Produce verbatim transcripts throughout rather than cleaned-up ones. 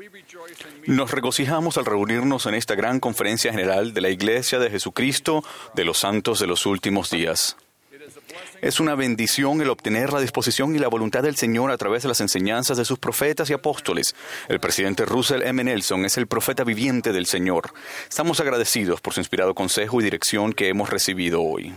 Nos regocijamos al reunirnos en esta gran conferencia general de la Iglesia de Jesucristo de los Santos de los Últimos Días. Es una bendición el obtener la disposición y la voluntad del Señor a través de las enseñanzas de sus profetas y apóstoles. El presidente Russell M. Nelson es el profeta viviente del Señor. Estamos agradecidos por su inspirado consejo y dirección que hemos recibido hoy.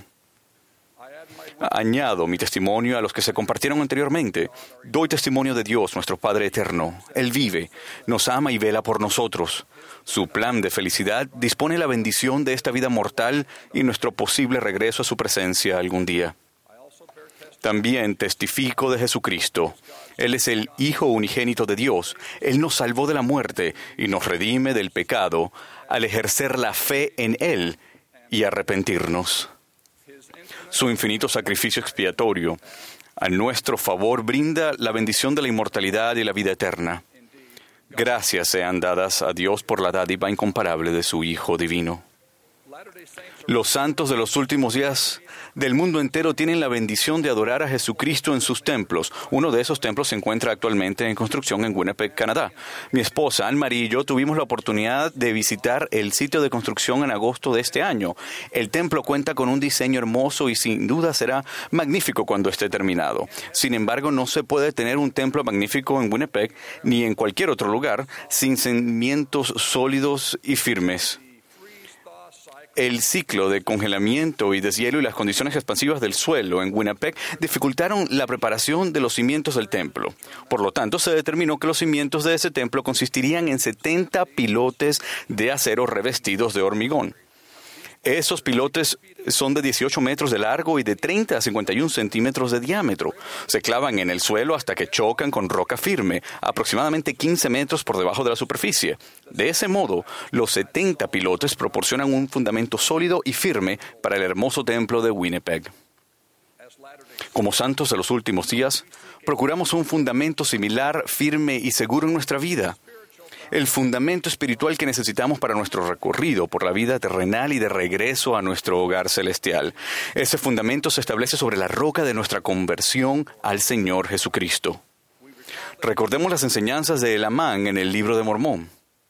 Añado mi testimonio a los que se compartieron anteriormente. Doy testimonio de Dios, nuestro Padre eterno. Él vive, nos ama y vela por nosotros. Su plan de felicidad dispone la bendición de esta vida mortal y nuestro posible regreso a su presencia algún día. También testifico de Jesucristo. Él es el Hijo unigénito de Dios. Él nos salvó de la muerte y nos redime del pecado al ejercer la fe en Él y arrepentirnos. Su infinito sacrificio expiatorio a nuestro favor brinda la bendición de la inmortalidad y la vida eterna. Gracias sean dadas a Dios por la dádiva incomparable de su Hijo divino. Los santos de los últimos días del mundo entero tienen la bendición de adorar a Jesucristo en sus templos. Uno de esos templos se encuentra actualmente en construcción en Winnipeg, Canadá. Mi esposa, Anne-Marie y yo tuvimos la oportunidad de visitar el sitio de construcción en agosto de este año. El templo cuenta con un diseño hermoso y sin duda será magnífico cuando esté terminado. Sin embargo, no se puede tener un templo magnífico en Winnipeg ni en cualquier otro lugar sin cimientos sólidos y firmes. El ciclo de congelamiento y deshielo y las condiciones expansivas del suelo en Winnipeg dificultaron la preparación de los cimientos del templo. Por lo tanto, se determinó que los cimientos de ese templo consistirían en setenta pilotes de acero revestidos de hormigón. Esos pilotes son de dieciocho metros de largo y de treinta a cincuenta y uno centímetros de diámetro. Se clavan en el suelo hasta que chocan con roca firme, aproximadamente quince metros por debajo de la superficie. De ese modo, los setenta pilotes proporcionan un fundamento sólido y firme para el hermoso templo de Winnipeg. Como santos de los últimos días, procuramos un fundamento similar, firme y seguro en nuestra vida. El fundamento espiritual que necesitamos para nuestro recorrido por la vida terrenal y de regreso a nuestro hogar celestial. Ese fundamento se establece sobre la roca de nuestra conversión al Señor Jesucristo. Recordemos las enseñanzas de Elamán en el libro de Mormón.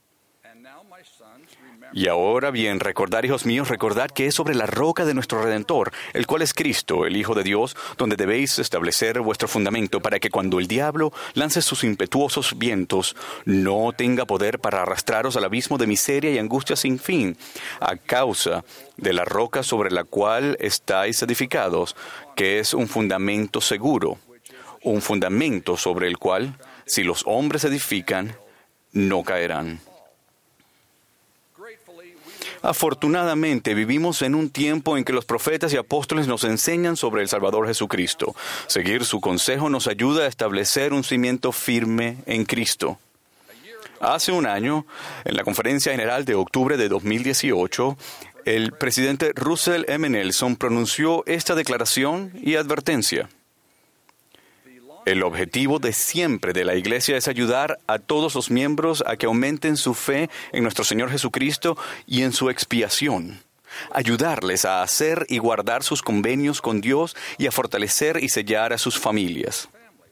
Y ahora bien, recordad, hijos míos, recordad que es sobre la roca de nuestro Redentor, el cual es Cristo, el Hijo de Dios, donde debéis establecer vuestro fundamento para que cuando el diablo lance sus impetuosos vientos, no tenga poder para arrastraros al abismo de miseria y angustia sin fin, a causa de la roca sobre la cual estáis edificados, que es un fundamento seguro, un fundamento sobre el cual, si los hombres edifican, no caerán. Afortunadamente, vivimos en un tiempo en que los profetas y apóstoles nos enseñan sobre el Salvador Jesucristo. Seguir su consejo nos ayuda a establecer un cimiento firme en Cristo. Hace un año, en la Conferencia General de octubre de dos mil dieciocho, el presidente Russell M. Nelson pronunció esta declaración y advertencia. El objetivo de siempre de la Iglesia es ayudar a todos los miembros a que aumenten su fe en nuestro Señor Jesucristo y en su expiación. Ayudarles a hacer y guardar sus convenios con Dios y a fortalecer y sellar a sus familias.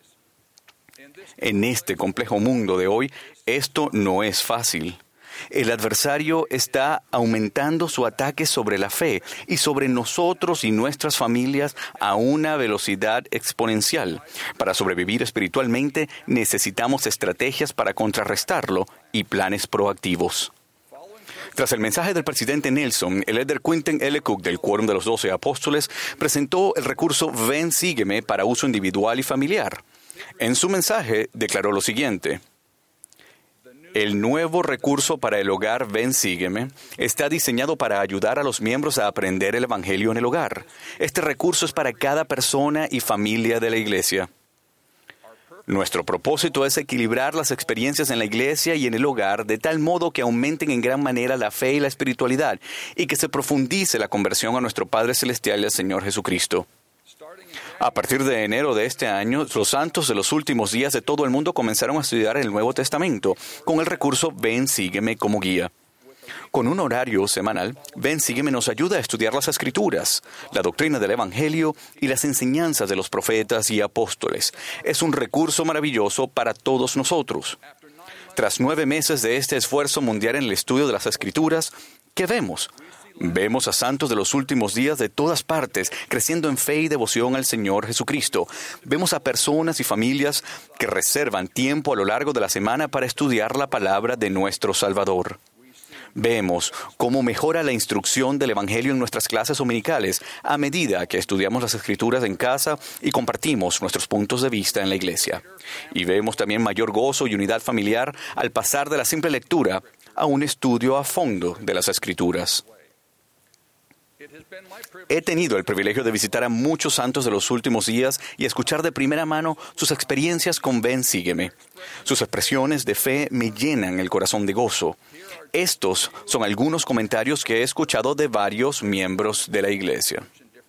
En este complejo mundo de hoy, esto no es fácil. El adversario está aumentando su ataque sobre la fe y sobre nosotros y nuestras familias a una velocidad exponencial. Para sobrevivir espiritualmente, necesitamos estrategias para contrarrestarlo y planes proactivos. Tras el mensaje del presidente Nelson, el elder Quentin L. Cook del Quórum de los Doce Apóstoles presentó el recurso Ven, sígueme para uso individual y familiar. En su mensaje declaró lo siguiente. El nuevo recurso para el hogar Ven, sígueme está diseñado para ayudar a los miembros a aprender el Evangelio en el hogar. Este recurso es para cada persona y familia de la Iglesia. Nuestro propósito es equilibrar las experiencias en la Iglesia y en el hogar de tal modo que aumenten en gran manera la fe y la espiritualidad y que se profundice la conversión a nuestro Padre Celestial y al Señor Jesucristo. A partir de enero de este año, los santos de los últimos días de todo el mundo comenzaron a estudiar el Nuevo Testamento con el recurso Ven, sígueme como guía. Con un horario semanal, Ven, sígueme nos ayuda a estudiar las Escrituras, la doctrina del Evangelio y las enseñanzas de los profetas y apóstoles. Es un recurso maravilloso para todos nosotros. Tras nueve meses de este esfuerzo mundial en el estudio de las Escrituras, ¿qué vemos? Vemos a santos de los últimos días de todas partes, creciendo en fe y devoción al Señor Jesucristo. Vemos a personas y familias que reservan tiempo a lo largo de la semana para estudiar la palabra de nuestro Salvador. Vemos cómo mejora la instrucción del Evangelio en nuestras clases dominicales a medida que estudiamos las Escrituras en casa y compartimos nuestros puntos de vista en la iglesia. Y vemos también mayor gozo y unidad familiar al pasar de la simple lectura a un estudio a fondo de las Escrituras. He tenido el privilegio de visitar a muchos santos de los últimos días y escuchar de primera mano sus experiencias con Ven Sígueme. Sus expresiones de fe me llenan el corazón de gozo. Estos son algunos comentarios que he escuchado de varios miembros de la iglesia.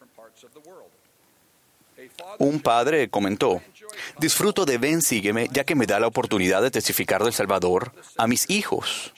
Un padre comentó: disfruto de Ven Sígueme ya que me da la oportunidad de testificar del Salvador a mis hijos.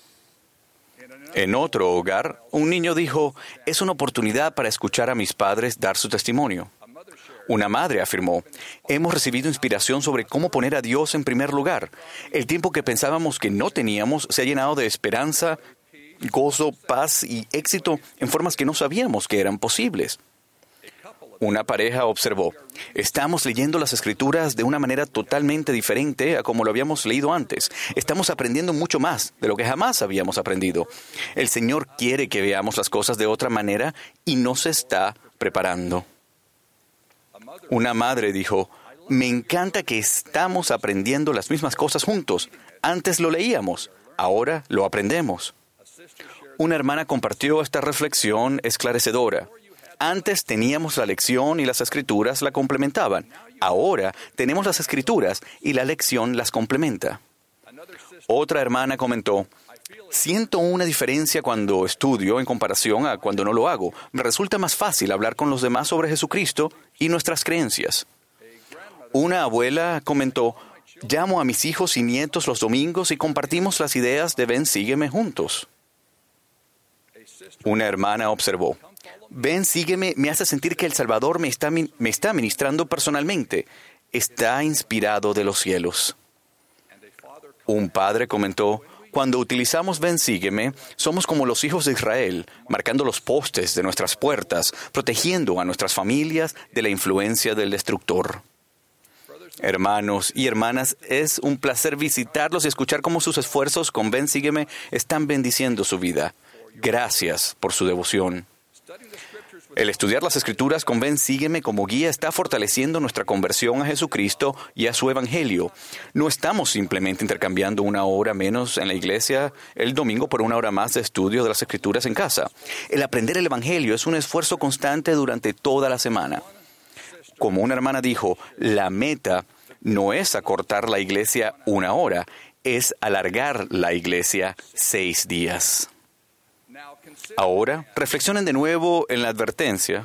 En otro hogar, un niño dijo: es una oportunidad para escuchar a mis padres dar su testimonio. Una madre afirmó: hemos recibido inspiración sobre cómo poner a Dios en primer lugar. El tiempo que pensábamos que no teníamos se ha llenado de esperanza, gozo, paz y éxito en formas que no sabíamos que eran posibles. Una pareja observó: estamos leyendo las Escrituras de una manera totalmente diferente a como lo habíamos leído antes. Estamos aprendiendo mucho más de lo que jamás habíamos aprendido. El Señor quiere que veamos las cosas de otra manera y nos está preparando. Una madre dijo: me encanta que estamos aprendiendo las mismas cosas juntos. Antes lo leíamos, ahora lo aprendemos. Una hermana compartió esta reflexión esclarecedora. Antes teníamos la lección y las Escrituras la complementaban. Ahora tenemos las Escrituras y la lección las complementa. Otra hermana comentó: siento una diferencia cuando estudio en comparación a cuando no lo hago. Me resulta más fácil hablar con los demás sobre Jesucristo y nuestras creencias. Una abuela comentó: llamo a mis hijos y nietos los domingos y compartimos las ideas de Ven Sígueme juntos. Una hermana observó: Ven Sígueme me hace sentir que el Salvador me está, me está ministrando personalmente. Está inspirado de los cielos. Un padre comentó: cuando utilizamos Ven Sígueme, somos como los hijos de Israel, marcando los postes de nuestras puertas, protegiendo a nuestras familias de la influencia del destructor. Hermanos y hermanas, es un placer visitarlos y escuchar cómo sus esfuerzos con Ven Sígueme están bendiciendo su vida. Gracias por su devoción. El estudiar las Escrituras con Ven Sígueme como guía está fortaleciendo nuestra conversión a Jesucristo y a su Evangelio. No estamos simplemente intercambiando una hora menos en la iglesia el domingo por una hora más de estudio de las Escrituras en casa. El aprender el Evangelio es un esfuerzo constante durante toda la semana. Como una hermana dijo, la meta no es acortar la iglesia una hora, es alargar la iglesia seis días. Ahora, reflexionen de nuevo en la advertencia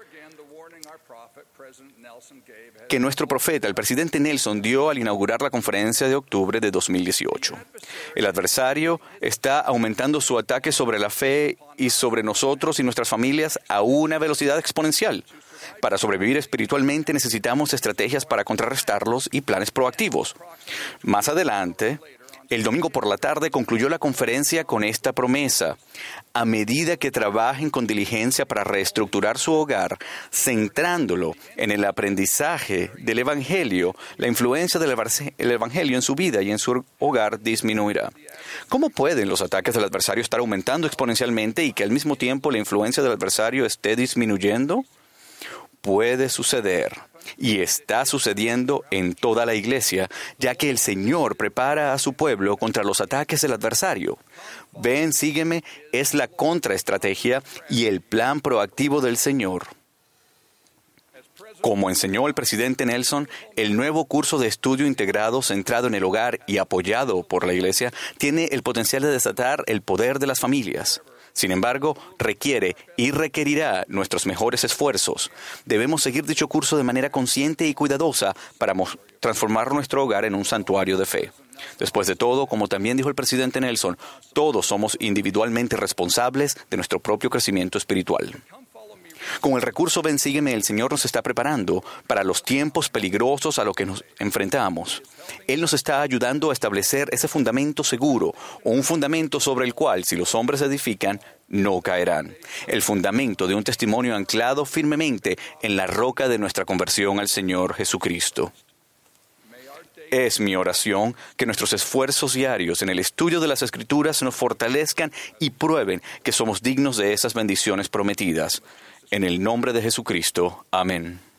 que nuestro profeta, el presidente Nelson, dio al inaugurar la conferencia de octubre de dos mil dieciocho. El adversario está aumentando su ataque sobre la fe y sobre nosotros y nuestras familias a una velocidad exponencial. Para sobrevivir espiritualmente necesitamos estrategias para contrarrestarlos y planes proactivos. Más adelante, el domingo por la tarde concluyó la conferencia con esta promesa: a medida que trabajen con diligencia para reestructurar su hogar, centrándolo en el aprendizaje del Evangelio, la influencia del Evangelio en su vida y en su hogar disminuirá. ¿Cómo pueden los ataques del adversario estar aumentando exponencialmente y que al mismo tiempo la influencia del adversario esté disminuyendo? Puede suceder, y está sucediendo en toda la iglesia, ya que el Señor prepara a su pueblo contra los ataques del adversario. Ven, sígueme, es la contraestrategia y el plan proactivo del Señor. Como enseñó el presidente Nelson, el nuevo curso de estudio integrado centrado en el hogar y apoyado por la iglesia tiene el potencial de desatar el poder de las familias. Sin embargo, requiere y requerirá nuestros mejores esfuerzos. Debemos seguir dicho curso de manera consciente y cuidadosa para transformar nuestro hogar en un santuario de fe. Después de todo, como también dijo el presidente Nelson, todos somos individualmente responsables de nuestro propio crecimiento espiritual. Con el recurso Ven, sígueme, el Señor nos está preparando para los tiempos peligrosos a los que nos enfrentamos. Él nos está ayudando a establecer ese fundamento seguro, o un fundamento sobre el cual, si los hombres edifican, no caerán. El fundamento de un testimonio anclado firmemente en la roca de nuestra conversión al Señor Jesucristo. Es mi oración que nuestros esfuerzos diarios en el estudio de las Escrituras nos fortalezcan y prueben que somos dignos de esas bendiciones prometidas. En el nombre de Jesucristo. Amén.